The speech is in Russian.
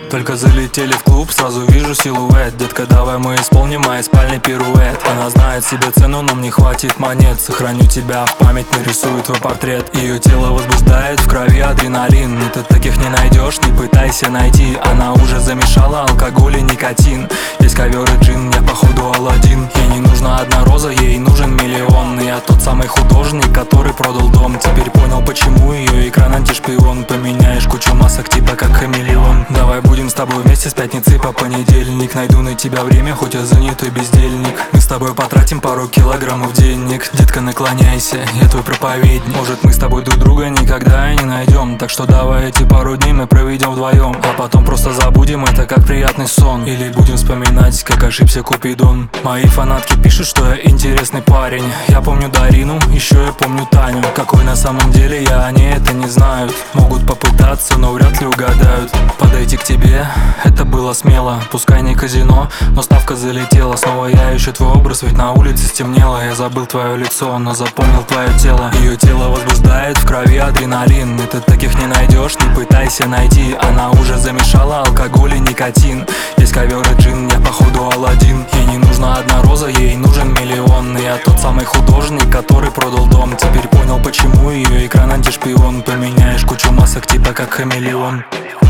Только залетели в клуб, сразу вижу силуэт. Детка, давай мы исполним моей спальный пируэт. Она знает себе цену, но мне хватит монет. Сохраню тебя в память, нарисую твой портрет. Ее тело возбуждает, в крови адреналин. И ты таких не найдешь, не пытайся найти. Она уже замешала алкоголь и никотин. Есть ковер и джин, я походу Аладдин. Ей не нужна одна роза, ей нужен миллион. И я тот самый художник, который продал дом. Теперь понял, почему ее экран антишпион. Поменяешь кучу масок, типа как хамелеон. Давай будем с тобой вместе с пятницы по понедельник. Найду на тебя время, хоть я занятой бездельник. Мы с тобой потратим пару килограммов денег. Детка, наклоняйся, я твой проповедник. Может, мы с тобой друг друга никогда и не найдем. Так что давай эти пару дней мы проведем вдвоем. А потом просто забудем это как приятный сон. Или будем вспоминать, как ошибся Купидон. Мои фанатки пишут, что я интересный парень. Я помню Дарину, еще я помню Таню. Какой на самом деле я, они это не знают. Могут попытаться, но вряд ли угадают. Подойти к тебе, это было смело. Пускай не казино, но ставка залетела. Снова я ищу твой образ, ведь на улице стемнело. Я забыл твое лицо, но запомнил твое тело. Ее тело возбуждает, в крови адреналин. И ты таких не найдешь, не пытайся найти. Она уже замешала алкоголь и никотин. Есть ковер и джин, я походу Аладдин. Ей не нужна одна роза, ей нужен миллион. И я тот самый художник, который продал дом. Теперь понял, почему ее экран антишпион. Поменяешь кучу масок, типа как хамелеон.